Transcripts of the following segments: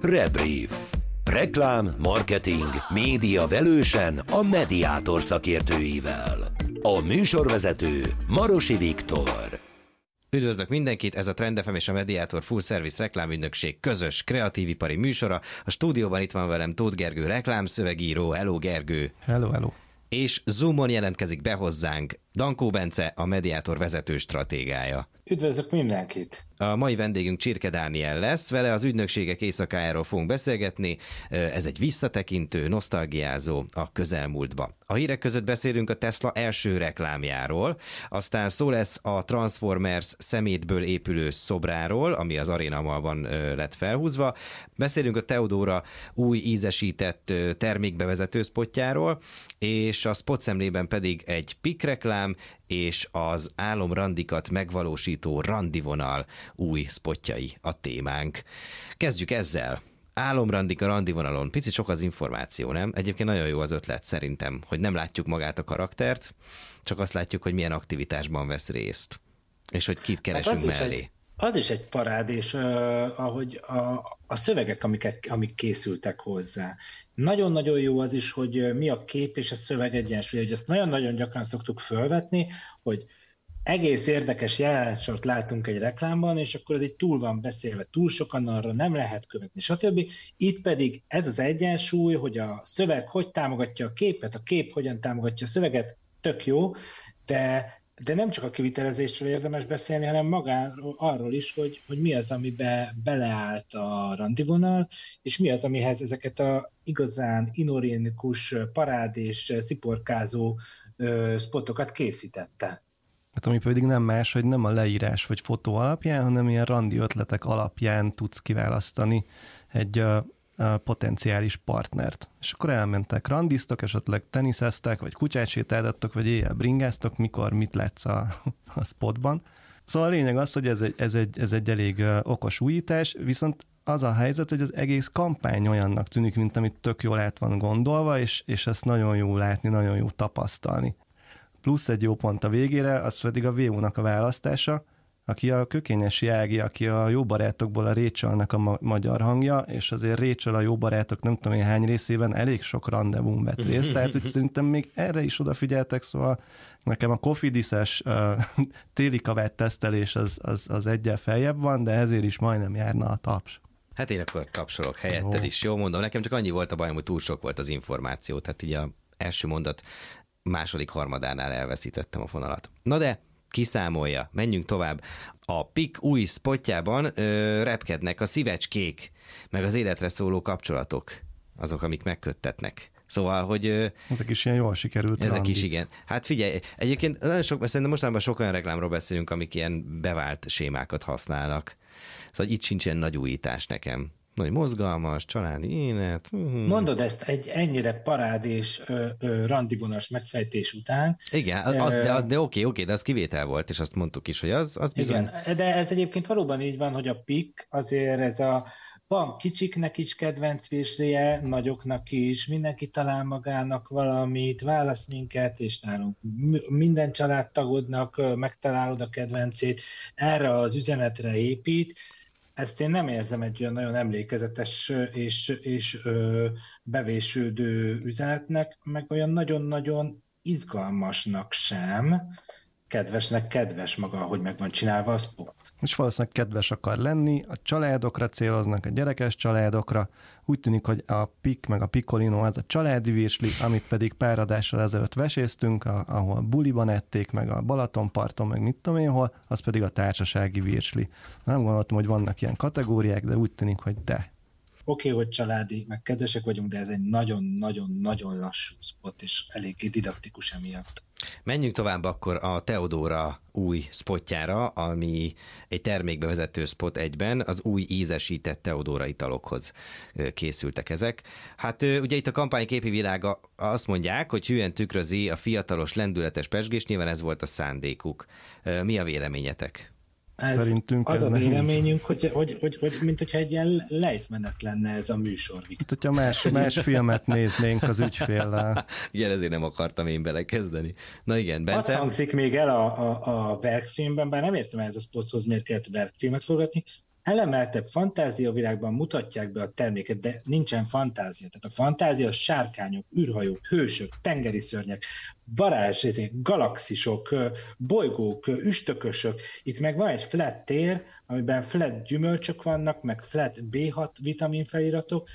Rebrief. Reklám, marketing, média velősen a Mediátor szakértőivel. A műsorvezető Marosi Viktor. Üdvözlök mindenkit, ez a Trend FM és a Mediátor Full Service reklámügynökség közös kreatívipari műsora. A stúdióban itt van velem Tóth Gergő reklámszövegíró. Hello Gergő! Hello! És Zoomon jelentkezik be hozzánk Dankó Bence, a Mediátor vezető stratégája. Üdvözlök mindenkit! A mai vendégünk Csirke Dániel lesz, vele az ügynökségek éjszakájáról fogunk beszélgetni. Ez egy visszatekintő, nosztalgiázó a közelmúltba. A hírek között beszélünk a Tesla első reklámjáról, aztán szó lesz a Transformers szemétből épülő szobráról, ami az Arena Mallban lett felhúzva. Beszélünk a Teodora új ízesített termékbevezető spotjáról, és a spot szemlében pedig egy PIK reklám, és az álomrandikat megvalósító randivonal új spotjai a témánk. Kezdjük ezzel. Álomrandik a randivonalon. Picit sok az információ, nem? Egyébként nagyon jó az ötlet szerintem, hogy nem látjuk magát a karaktert, csak azt látjuk, hogy milyen aktivitásban vesz részt, és hogy kit keresünk mellé. Az is egy parád, és ahogy a szövegek, amik készültek hozzá. Nagyon-nagyon jó az is, hogy mi a kép és a szöveg egyensúly, hogy ezt nagyon-nagyon gyakran szoktuk felvetni, hogy egész érdekes jelenet látunk egy reklámban, és akkor ez így túl van beszélve, túl sokan arra nem lehet követni, stb. Itt pedig ez az egyensúly, hogy a szöveg hogy támogatja a képet, a kép hogyan támogatja a szöveget, tök jó, de nem csak a kivitelezésről érdemes beszélni, hanem magáról arról is, hogy mi az, amibe beleállt a randivonal, és mi az, amihez ezeket a igazán inorganikus, parád és sziporkázó spotokat készítette. Hát ami pedig nem más, hogy nem a leírás vagy fotó alapján, hanem ilyen randi ötletek alapján tudsz kiválasztani egy potenciális partnert. És akkor elmentek, randiztok, esetleg teniszeztek, vagy kutyát sétáltattok, vagy éjjel bringáztok, mikor mit látsz a spotban. Szóval a lényeg az, hogy ez egy elég okos újítás, viszont az a helyzet, hogy az egész kampány olyannak tűnik, mint amit tök jól át van gondolva, és ezt nagyon jó látni, nagyon jó tapasztalni. Plusz egy jó pont a végére, az pedig a VU-nak a választása, aki a Kökényesi Ági, aki a Jó barátokból a Rachelnek a magyar hangja, és azért Rachel a Jó barátok nem tudom én hány részében elég sok randevún vett részt, tehát hogy szerintem még erre is odafigyeltek, szóval nekem a koffidiszes téli kavát tesztelés az egyel feljebb van, de ezért is majdnem járna a taps. Hát én akkor tapsolok helyetted is, jó mondom. Nekem csak annyi volt a bajom, hogy túl sok volt az információ, tehát így a első mondat második harmadánál elveszítettem a fonalat. Na de kiszámolja, menjünk tovább. A PIK új spotjában repkednek a szívecskék, meg az életre szóló kapcsolatok, azok, amik megköttetnek. Szóval, hogy... Ezek is ilyen jól sikerült. Ezek randi. is, igen. Hát figyelj, egyébként szerintem mostanában sok olyan reklámról beszélünk, amik ilyen bevált sémákat használnak. Szóval itt sincs ilyen nagy újítás nekem. Nagy mozgalmas, családi élet. Mondod ezt egy ennyire parád és randivonas megfejtés után. Igen, de oké, de az kivétel volt, és azt mondtuk is, hogy az bizony. Igen, de ez egyébként valóban így van, hogy a PIK azért van kicsiknek is kedvenc virslie, nagyoknak is, mindenki talál magának valamit, válasz minket, és nálunk minden családtagodnak megtalálod a kedvencét, erre az üzenetre épít. Ezt én nem érzem egy olyan nagyon emlékezetes és bevésődő üzenetnek, meg olyan nagyon-nagyon izgalmasnak sem, kedvesnek kedves maga, ahogy meg van csinálva a spot. És valószínűleg kedves akar lenni, a családokra céloznak, a gyerekes családokra. Úgy tűnik, hogy a PIK meg a Piccolino az a családi virsli, amit pedig pár adással ezelőtt veséztünk, ahol buliban ették, meg a Balatonparton, meg mit tudom én hol, az pedig a társasági virsli. Nem gondoltam, hogy vannak ilyen kategóriák, de úgy tűnik, hogy Oké, hogy családi, meg kedvesek vagyunk, de ez egy nagyon-nagyon-nagyon lassú spot, és eléggé didaktikus emiatt. Menjünk tovább akkor a Teodora új spotjára, ami egy termékbevezető spot egyben, az új ízesített Teodora italokhoz készültek ezek. Hát ugye itt a kampány képi világa azt mondják, hogy hűen tükrözi a fiatalos, lendületes pezsgést, nyilván ez volt a szándékuk. Mi a véleményetek? Szerintünk az a véleményünk, hogy mint hogyha egy ilyen lejtmenet lenne ez a műsor. Itt, hogyha más filmet néznénk az ügyféllel. Igen, ezért nem akartam én belekezdeni. Na igen, Bence? Az hangzik még el a verkfilmben, bár nem értem ez a spothoz, miért kellett verkfilmet forgatni, elemeltebb fantáziavilágban mutatják be a terméket, de nincsen fantázia. Tehát a fantázia az sárkányok, űrhajók, hősök, tengeri szörnyek, galaxisok, bolygók, üstökösök. Itt meg van egy flat tér, amiben flat gyümölcsök vannak, meg flat B6 vitamin feliratok.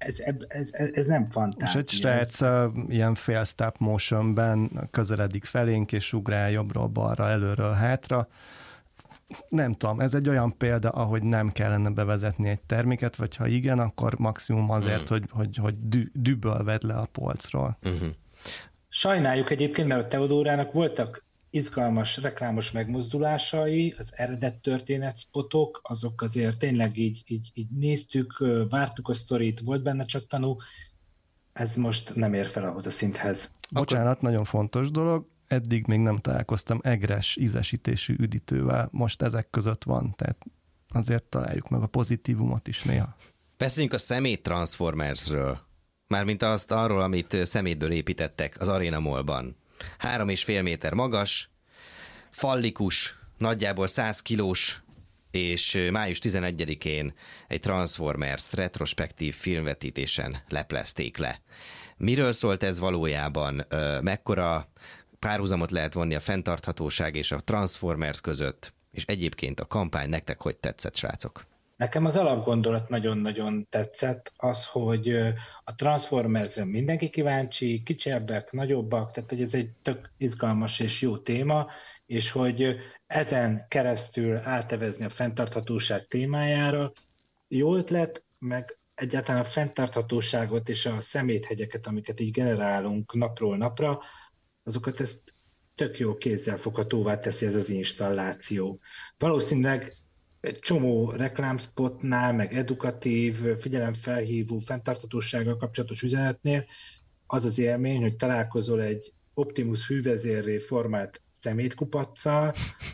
Ez nem fantázia. És egy srác ilyen fél stop motionben közeledik felénk, és ugrál jobbról balra, előről hátra. Nem tudom, ez egy olyan példa, ahogy nem kellene bevezetni egy terméket, vagy ha igen, akkor maximum azért, hogy düböl vedd le a polcról. Sajnáljuk egyébként, mert a Teodórának voltak izgalmas reklámos megmozdulásai, az eredet történetspotok, azok azért tényleg így néztük, vártuk a sztorit, volt benne csak tanú, ez most nem ér fel ahhoz a szinthez. Bocsánat, nagyon fontos dolog, eddig még nem találkoztam egres ízesítésű üdítővel, most ezek között van, tehát azért találjuk meg a pozitívumot is néha. Beszéljünk a szemét Transformersről, mármint arról, amit szemétből építettek az Arena Mallban. 3,5 méter magas, fallikus, nagyjából 100 kilós, és május 11-én egy Transformers retrospektív filmvetítésen leplezték le. Miről szólt ez valójában? Mekkora párhuzamot lehet vonni a fenntarthatóság és a Transformers között? És egyébként a kampány nektek hogy tetszett, srácok? Nekem az alapgondolat nagyon-nagyon tetszett, az, hogy a Transformersre mindenki kíváncsi, kicsebbek, nagyobbak, tehát hogy ez egy tök izgalmas és jó téma, és hogy ezen keresztül átevezni a fenntarthatóság témájára jó ötlet, meg egyáltalán a fenntarthatóságot és a szeméthegyeket, amiket így generálunk napról napra, azokat ezt tök jó kézzelfoghatóvá teszi ez az installáció. Valószínűleg egy csomó reklámspotnál, meg edukatív, figyelemfelhívó, fenntarthatósággal kapcsolatos üzenetnél az az élmény, hogy találkozol egy Optimus hűvezérré formált szemétkupaccal,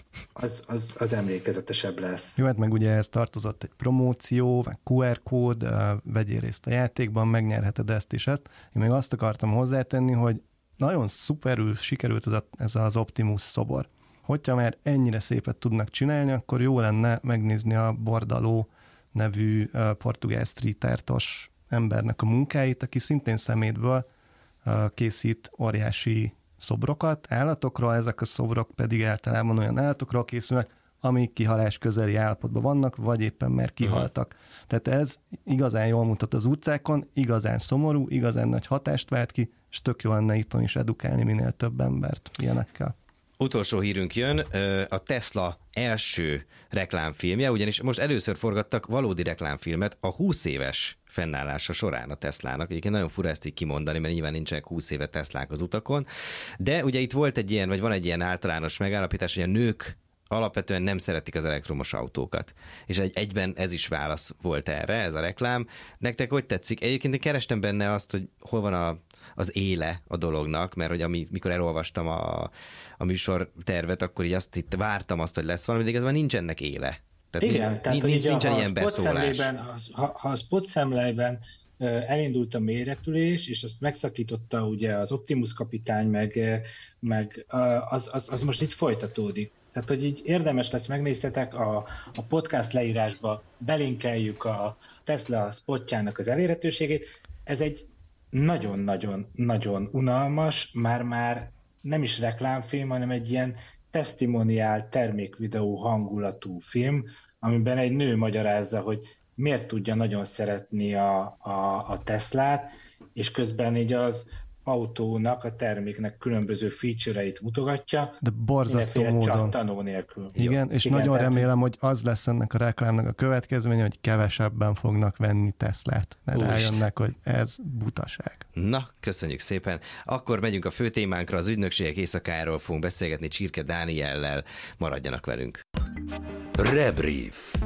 az emlékezetesebb lesz. Jó, hát meg ugye ez tartozott egy promóció, meg QR kód, vegyél részt a játékban, megnyerheted ezt és ezt. Én még azt akartam hozzátenni, hogy nagyon szuperül sikerült ez az Optimus szobor. Hogyha már ennyire szépet tudnak csinálni, akkor jó lenne megnézni a Bordaló nevű portugál street artos embernek a munkáit, aki szintén szemétből készít óriási szobrokat állatokra, ezek a szobrok pedig általában olyan állatokról készülnek, amik kihalás közeli állapotban vannak, vagy éppen már kihaltak. Tehát ez igazán jól mutat az utcákon, igazán szomorú, igazán nagy hatást vált ki, és tök jó lenne itthon is edukálni minél több embert ilyenekkel. Utolsó hírünk jön, a Tesla első reklámfilmje, ugyanis most először forgattak valódi reklámfilmet a 20 éves fennállása során a Teslának. Egyébként nagyon fura ezt így kimondani, mert nyilván nincsenek 20 éve Teslák az utakon, de ugye itt volt egy ilyen, vagy van egy ilyen általános megállapítás, hogy a nők alapvetően nem szeretik az elektromos autókat. És egyben ez is válasz volt erre, ez a reklám. Nektek hogy tetszik? Egyébként én kerestem benne azt, hogy hol van az éle a dolognak, mert hogy mikor elolvastam a műsor tervet, akkor így azt itt vártam azt, hogy lesz valami, de igazából nincs ennek éle. Tehát igen, tehát nincsen ilyen beszólás. Ha a spot szemlejben elindult a mélyrepülés, és azt megszakította ugye az Optimus kapitány, meg az most itt folytatódik. Tehát, hogy így érdemes lesz, megnéztetek, a podcast leírásba belinkeljük a Tesla spotjának az elérhetőségét. Ez egy nagyon-nagyon-nagyon unalmas, már nem is reklámfilm, hanem egy ilyen testimoniál termékvideó hangulatú film, amiben egy nő magyarázza, hogy miért tudja nagyon szeretni a Teslát, és közben így az autónak, a terméknek különböző feature-eit mutogatja. De borzasztó módon. Csattanó nélkül. Igen, és igen, nagyon remélem, hogy az lesz ennek a reklámnak a következménye, hogy kevesebben fognak venni Teslát, mert rájönnek, hogy ez butaság. Na, köszönjük szépen. Akkor megyünk a fő témánkra, az ügynökségek éjszakájáról fogunk beszélgetni Csirke Dániellel. Maradjanak velünk. Rebrief.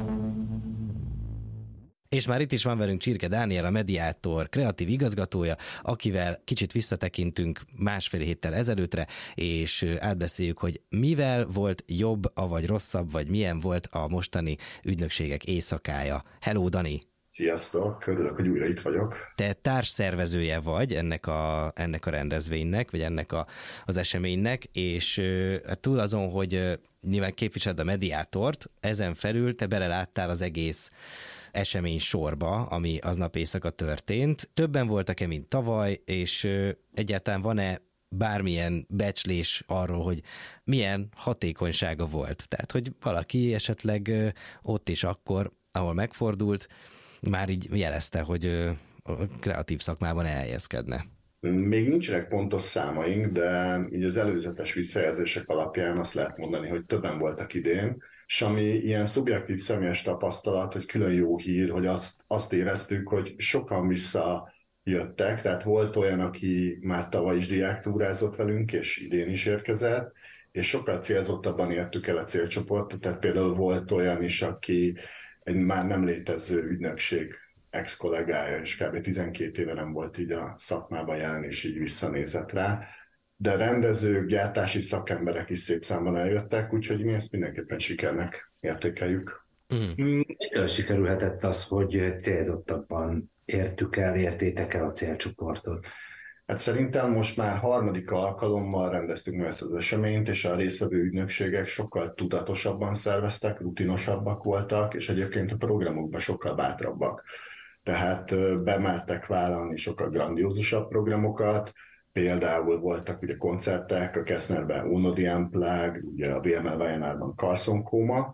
És már itt is van velünk Csirke Dániel, a Mediátor kreatív igazgatója, akivel kicsit visszatekintünk másfél héttel ezelőttre, és átbeszéljük, hogy mivel volt jobb, avagy rosszabb, vagy milyen volt a mostani ügynökségek éjszakája. Hello, Dani! Sziasztok, örülök, hogy újra itt vagyok. Te társszervezője vagy ennek a rendezvénynek, vagy ennek az eseménynek, és túl azon, hogy nyilván képviseled a mediátort, ezen felül te beleláttál az egész esemény sorba, ami aznap éjszaka történt. Többen voltak-e, mint tavaly, és egyáltalán van-e bármilyen becslés arról, hogy milyen hatékonysága volt? Tehát, hogy valaki esetleg ott és akkor, ahol megfordult, már így jelezte, hogy a kreatív szakmában elhelyezkedne. Még nincsenek pontos számaink, de így az előzetes visszajelzések alapján azt lehet mondani, hogy többen voltak idén, és ami ilyen szubjektív személyes tapasztalat, hogy külön jó hír, hogy azt éreztük, hogy sokan visszajöttek, tehát volt olyan, aki már tavaly is diáktúrázott velünk, és idén is érkezett, és sokkal célzottabban értük el a célcsoportot, tehát például volt olyan is, aki egy már nem létező ügynökség ex-kollégája, és kb. 12 éve nem volt így a szakmában jelen, és így visszanézett rá. De rendezők, gyártási szakemberek is szép számban eljöttek, úgyhogy mi ezt mindenképpen sikernek értékeljük. Mitől sikerülhetett az, hogy célzottabban értétek el a célcsoportot? Hát szerintem most már harmadik alkalommal rendeztük meg ezt az eseményt, és a résztvevő ügynökségek sokkal tudatosabban szerveztek, rutinosabbak voltak, és egyébként a programokban sokkal bátrabbak. Tehát bemertek vállalni sokkal grandiózusabb programokat, például voltak ugye koncertek, a Kesznerben Unodi Unplugged, ugye a VML Vajanárban Carson Coma,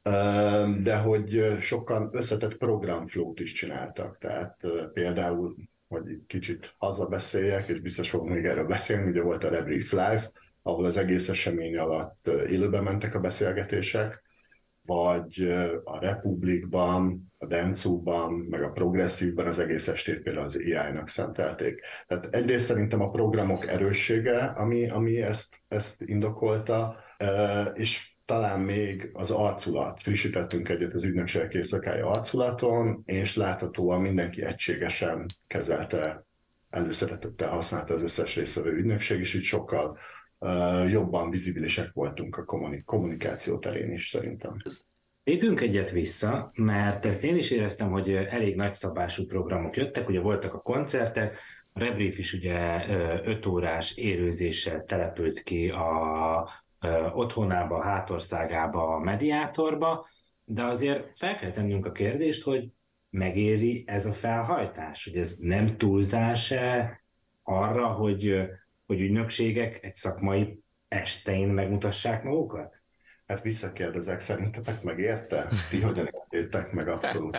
de hogy sokkal összetett programflót is csináltak, tehát például, hogy kicsit hazabeszéljek, és biztos fogunk még erről beszélni, ugye volt a Rebrief Live, ahol az egész esemény alatt élőben mentek a beszélgetések, vagy a Republikban, a Dentsu-ban, meg a Progresszívban az egész estét például az AI-nak szentelték. Tehát egyrészt szerintem a programok erőssége, ami ezt indokolta, és talán még az arculat. Frissítettünk egyet az ügynökségek éjszakája arculaton, és láthatóan mindenki egységesen kezelte, előszeretettel használta az összes résztvevő ügynökség, és így sokkal jobban vizibilisek voltunk a kommunikáció terén is szerintem. Lépjünk egyet vissza, mert ezt én is éreztem, hogy elég nagyszabású programok jöttek, ugye voltak a koncertek, a Rebrief is ugye 5 órás élőzéssel települt ki a otthonába, a hátországába, a mediátorba, de azért fel kell tennünk a kérdést, hogy megéri ez a felhajtás, hogy ez nem túlzás-e arra, hogy ügynökségek egy szakmai estein megmutassák magukat? Hát visszakérdezek, szerintetek megérte? Ti hogyan értétek meg abszolút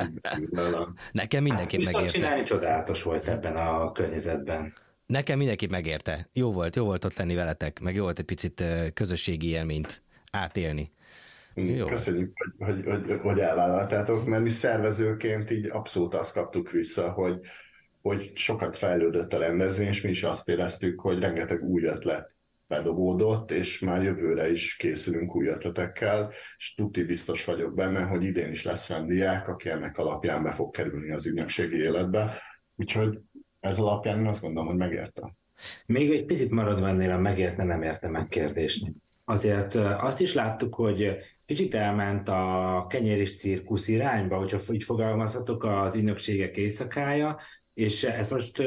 Nekem mindenképp megérte. Csinálni csodálatos volt ebben a környezetben. Nekem mindenképp megérte. Jó volt ott lenni veletek, meg jó volt egy picit közösségi élményt átélni. Jó. Köszönjük, hogy elvállaltátok, mert mi szervezőként így abszolút azt kaptuk vissza, hogy sokat fejlődött a rendezvény, és mi is azt éreztük, hogy rengeteg új ötlet bedobódott, és már jövőre is készülünk új ötletekkel, és tuti biztos vagyok benne, hogy idén is lesz olyan diák, aki ennek alapján be fog kerülni az ügynökségi életbe. Úgyhogy ez alapján én azt gondolom, hogy megérte. Még egy picit maradva ennél a megérte, nem érte meg kérdésni. Azért azt is láttuk, hogy kicsit elment a kenyéris cirkusz irányba, hogyha így fogalmazhatok, az ügynökségek éjszakája, és ezt most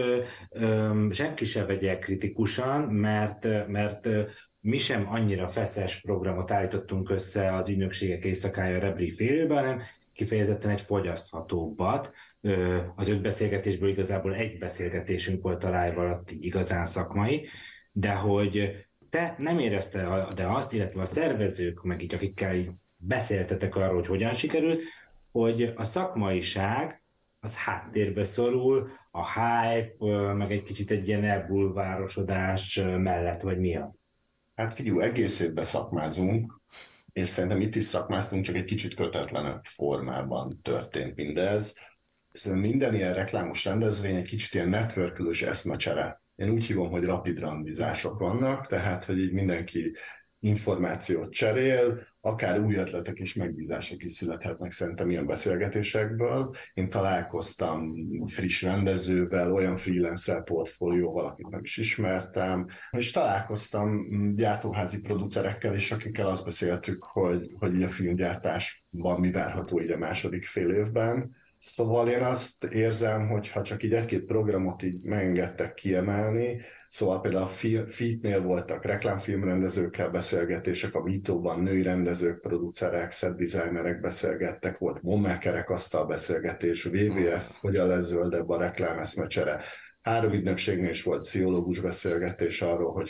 senki se vegye kritikusan, mert mi sem annyira feszes programot állítottunk össze az ügynökségek éjszakája Rebrief élőben, hanem kifejezetten egy fogyaszthatóbbat. Az 5 beszélgetésből igazából egy beszélgetésünk volt a live alatt, így igazán szakmai, de hogy te nem érezte de azt, illetve a szervezők, meg így akikkel így beszéltetek arról, hogy hogyan sikerült, hogy a szakmaiság az háttérbe szorul, a hype, meg egy kicsit egy ilyen elbulvárosodás mellett, vagy miatt? Hát figyelj, egész évben szakmázunk, és szerintem itt is szakmáztunk, csak egy kicsit kötetlenebb formában történt mindez. Szerintem minden ilyen reklámos rendezvény egy kicsit ilyen networkölős eszmecsere. Én úgy hívom, hogy rapid randizások vannak, tehát hogy így mindenki információt cserél, akár új ötletek és megbízások is születhetnek szerintem ilyen beszélgetésekből. Én találkoztam friss rendezővel, olyan freelancer portfólióval, akit nem is ismertem, és találkoztam gyártóházi producerekkel is, akikkel azt beszéltük, hogy a filmgyártásban mi várható így a második fél évben. Szóval én azt érzem, hogy ha csak így egy-két programot így megengedtek kiemelni, szóval például a Feat-nél voltak reklámfilmrendezőkkel beszélgetések, a Vito-ban női rendezők, producerek, set designerek beszélgettek, volt Mommakerek asztal beszélgetés, WWF, hogyan lesz zöldebb a reklám eszmecsere. 3 ügynökségnél is volt pszichológus beszélgetés arról, hogy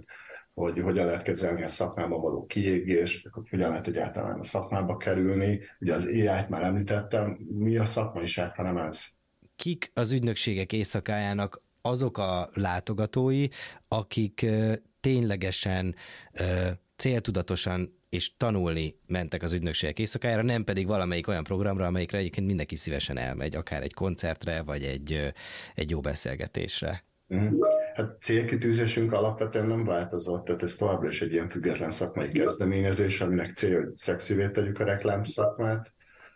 hogyan lehet kezelni a szakmában való kiégést, hogy hogyan lehet egyáltalán a szakmába kerülni. Ugye az AI-t már említettem, mi a szakmaiság, hanem ez? Kik az ügynökségek éjszakájának azok a látogatói, akik ténylegesen céltudatosan és tanulni mentek az ügynökségek éjszakájára, nem pedig valamelyik olyan programra, amelyikre egyébként mindenki szívesen elmegy, akár egy koncertre, vagy egy jó beszélgetésre. Hát célkitűzésünk alapvetően nem változott, tehát ez továbbra is egy ilyen független szakmai kezdeményezés, aminek célja, hogy szexivé tegyük a reklámszakmát,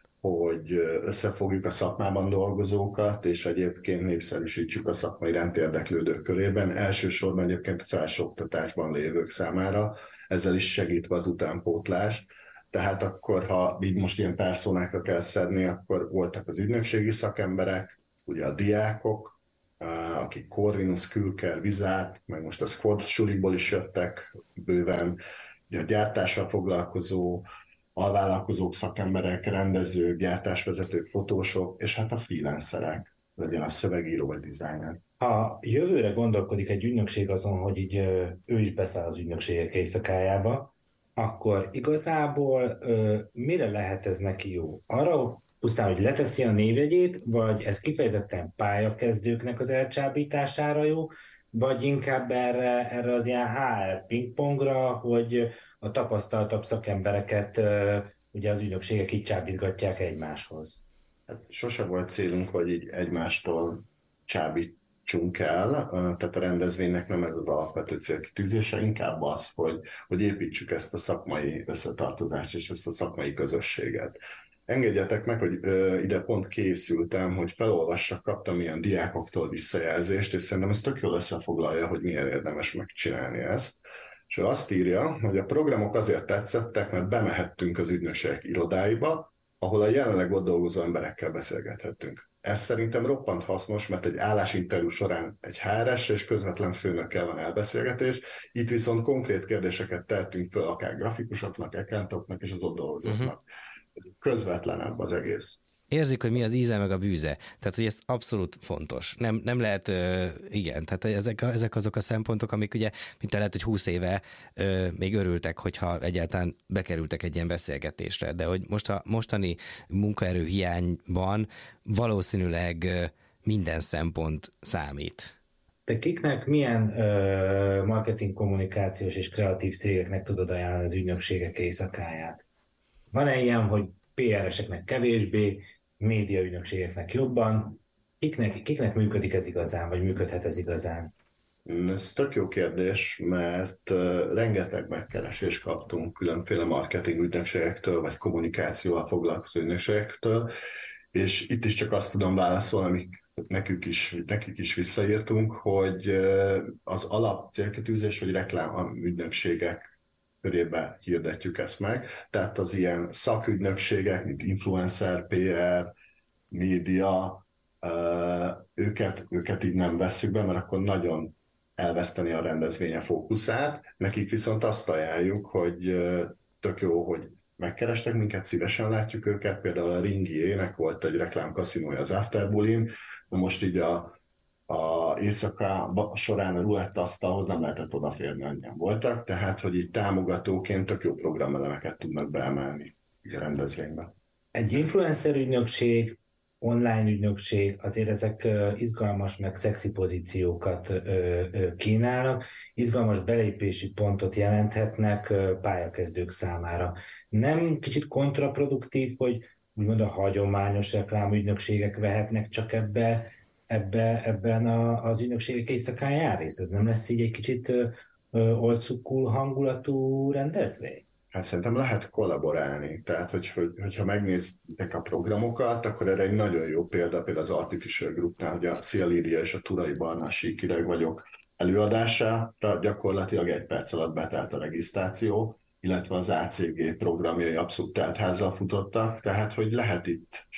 hogy összefogjuk a szakmában dolgozókat, és egyébként népszerűsítsük a szakmai iránt érdeklődők körében, elsősorban egyébként a felsőoktatásban lévők számára, ezzel is segítve az utánpótlást. Tehát akkor, ha így most ilyen personákra kell szedni, akkor voltak az ügynökségi szakemberek, ugye a diákok, akik Corvinus, Külker, Vizát, meg most a Squad sulikból is jöttek bőven, ugye a gyártással foglalkozó, alvállalkozók, szakemberek, rendezők, gyártásvezetők, fotósok, és hát a freelancerek, legyen a szövegíró vagy designer. Ha jövőre gondolkodik egy ügynökség azon, hogy így ő is beszáll az ügynökségek éjszakájába, akkor igazából mire lehet ez neki jó? Arra pusztán, hogy leteszi a névjegyét, vagy ez kifejezetten pályakezdőknek az elcsábítására jó, vagy inkább erre az ilyen HR pingpongra, hogy a tapasztaltabb szakembereket ugye az ügynökségek így csábítgatják egymáshoz? Hát sose volt célunk, hogy így egymástól csábítsunk el, tehát a rendezvénynek nem ez az alapvető célkitűzése, inkább az, hogy építsük ezt a szakmai összetartozást és ezt a szakmai közösséget. Engedjetek meg, hogy ide pont készültem, hogy felolvassak, kaptam ilyen diákoktól visszajelzést, és szerintem ez tök jól összefoglalja, hogy miért érdemes megcsinálni ezt. És ő azt írja, hogy a programok azért tetszettek, mert bemehettünk az ügynökségek irodáiba, ahol a jelenleg ott dolgozó emberekkel beszélgethettünk. Ez szerintem roppant hasznos, mert egy állásinterjú során egy HRS és közvetlen főnökkel van elbeszélgetés, itt viszont konkrét kérdéseket tettünk föl akár grafikusoknak, accountoknak és az ott dolgozóknak. Közvetlenebb az egész. Érzik, hogy mi az íze meg a bűze. Tehát, hogy ez abszolút fontos. Nem lehet, igen, tehát ezek azok a szempontok, amik ugye, mint lehet, hogy 20 éve még örültek, hogyha egyáltalán bekerültek egy ilyen beszélgetésre, de hogy most a mostani munkaerő hiányban valószínűleg minden szempont számít. De kiknek milyen marketing, kommunikációs és kreatív cégeknek tudod ajánlani az ügynökségek éjszakáját? Van-e ilyen, hogy PR-eseknek kevésbé, médiaügynökségeknek jobban? Kiknek működik ez igazán, vagy működhet ez igazán? Ez tök jó kérdés, mert rengeteg megkeresést kaptunk különféle marketing ügynökségektől, vagy kommunikációval foglalkozó ügynökségektől, és itt is csak azt tudom válaszolni, amik nekik is visszaírtunk, hogy az alap célkitűzés, hogy reklámügynökségek körébe hirdetjük ezt meg. Tehát az ilyen szakügynökségek, mint influencer, PR, média, őket így nem vesszük be, mert akkor nagyon elveszteni a rendezvénye fókuszát. Nekik viszont azt ajánljuk, hogy tök jó, hogy megkerestek minket, szívesen látjuk őket. Például a Ringiének volt egy reklámkaszinója az Afterbullin, de most így a éjszaka során a rulettasztalhoz nem lehetett odaférni, annyian voltak, tehát hogy így támogatóként tök jó programelemeket tudnak beemelni a rendezvénybe. Egy influencer ügynökség, online ügynökség, azért ezek izgalmas, meg szexi pozíciókat kínálnak, izgalmas belépési pontot jelenthetnek pályakezdők számára. Nem kicsit kontraproduktív, hogy úgymond a hagyományos reklámügynökségek vehetnek csak ebben az ügynökségek éjszakáján részt? Ez nem lesz így egy kicsit old school hangulatú rendezvény? Hát szerintem lehet kollaborálni. Tehát, hogyha megnéztek a programokat, akkor erre egy nagyon jó például az Artificial Groupnál, hogy a Szia Lídia és a Turai Barna Síkireg vagyok előadása, tehát gyakorlatilag 1 perc alatt betelt a regisztráció, illetve az ACG programjai abszolút teltházzal futottak, tehát hogy lehet itt, sőt,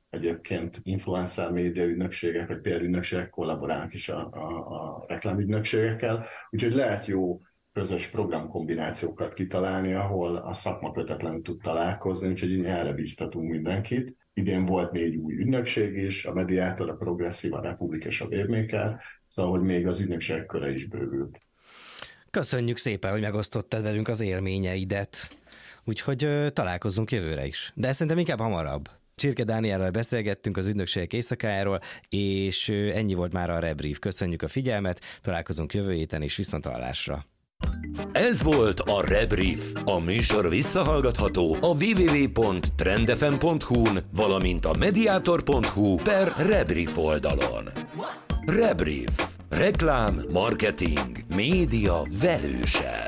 egyébként influencer média ügynökségek, vagy PR ügynökségek kollaborálnak is a reklámügynökségekkel, úgyhogy lehet jó közös programkombinációkat kitalálni, ahol a szakma kötetlenül tud találkozni, úgyhogy erre bíztatunk mindenkit. Idén volt 4 új ügynökség is, a Mediátor, a Progresszív, a Republik és a Wavemaker, szóval hogy még az ügynökségek köre is bővült. Köszönjük szépen, hogy megosztottad velünk az élményeidet. Úgyhogy találkozzunk jövőre is. De szerintem inkább hamarabb. Csirke Dániellel beszélgettünk az ügynökségek éjszakájáról, és ennyi volt már a Rebrief. Köszönjük a figyelmet, találkozunk jövő héten is, viszonthallásra. Ez volt a Rebrief. A műsor visszahallgatható a www.trendfm.hu-n, valamint a mediator.hu/Rebrief oldalon. Rebrief. Reklám, marketing, média velőse.